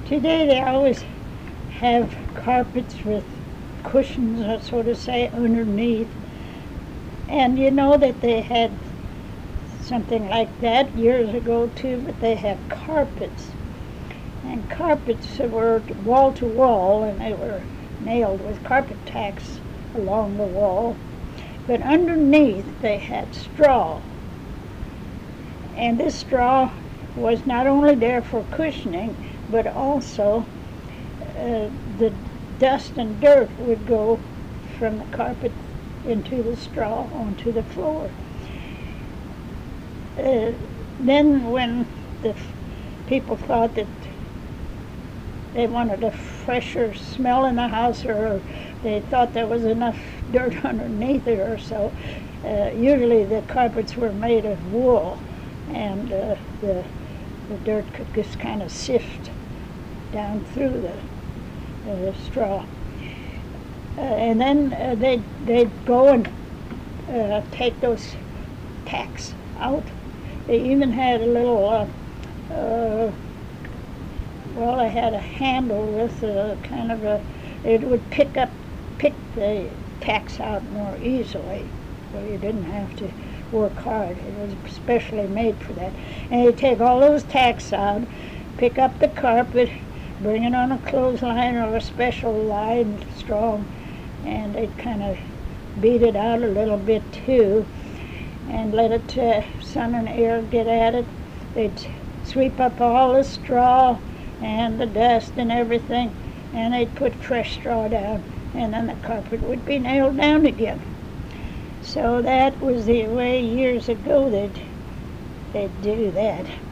Today they always have carpets with cushions, so to say, underneath. And you know that they had something like that years ago too, but they have carpets. And carpets were wall to wall, and they were nailed with carpet tacks along the wall. But underneath they had straw. And this straw was not only there for cushioning, but also the dust and dirt would go from the carpet into the straw onto the floor. Then when the people thought that they wanted a fresher smell in the house, or they thought there was enough dirt underneath it or so, usually the carpets were made of wool, and the dirt could just kind of sift down through the straw. And then they'd go and take those tacks out. They even had a little, they had a handle with kind of it would pick the tacks out more easily, so you didn't have to work hard. It was specially made for that. And you take all those tacks out, pick up the carpet, bring it on a clothesline or a special line, strong, and they'd kind of beat it out a little bit too, and let it sun and air get at it. They'd sweep up all the straw and the dust and everything, and they'd put fresh straw down, and then the carpet would be nailed down again. So that was the way years ago they'd do that.